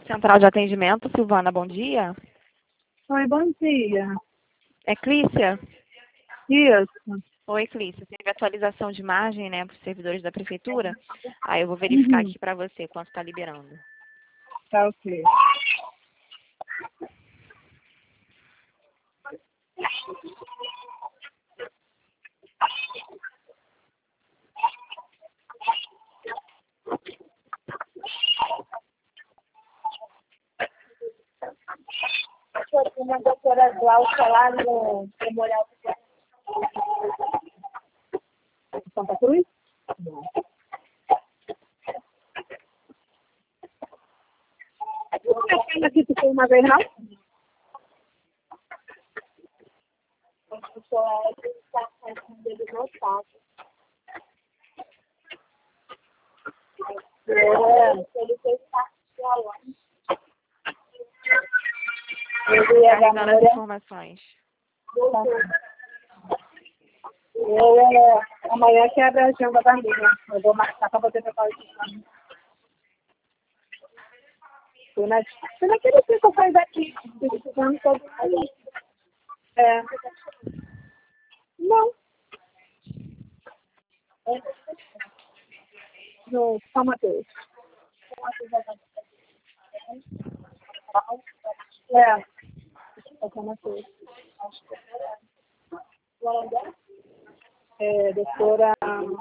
Central de Atendimento, Silvana, bom dia. Oi, bom dia. É Clícia? Isso. Oi, Clícia. Teve atualização de margem, né, para os servidores da prefeitura? Aí eu vou verificar aqui para você quanto está liberando. Tá ok. Estou com uma doutora Glaucia lá no Memorial de Santa Cruz? Não. Não é pena aqui que foi uma vez, não? A pessoa está respondendo no status. Ele fez parte do aluno. Ele ia dar Carregando as informações. Amanhã quebra a agenda da minha. Eu vou marcar para poder preparar isso. Fui naquele que eu faz aqui. Precisando todo aí. É. Não. No São Mateus. É. São Mateus. É, doutora...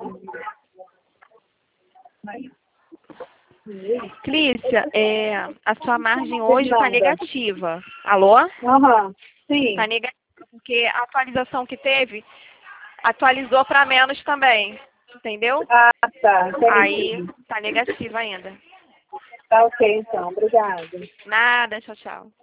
Clícia, a sua margem hoje está negativa. Alô? Aham, sim. Está negativa, porque a atualização que teve atualizou para menos também. Entendeu? Ah, tá. Entendi. Aí está negativa ainda. Tá ok, então. Obrigada. Nada, tchau, tchau.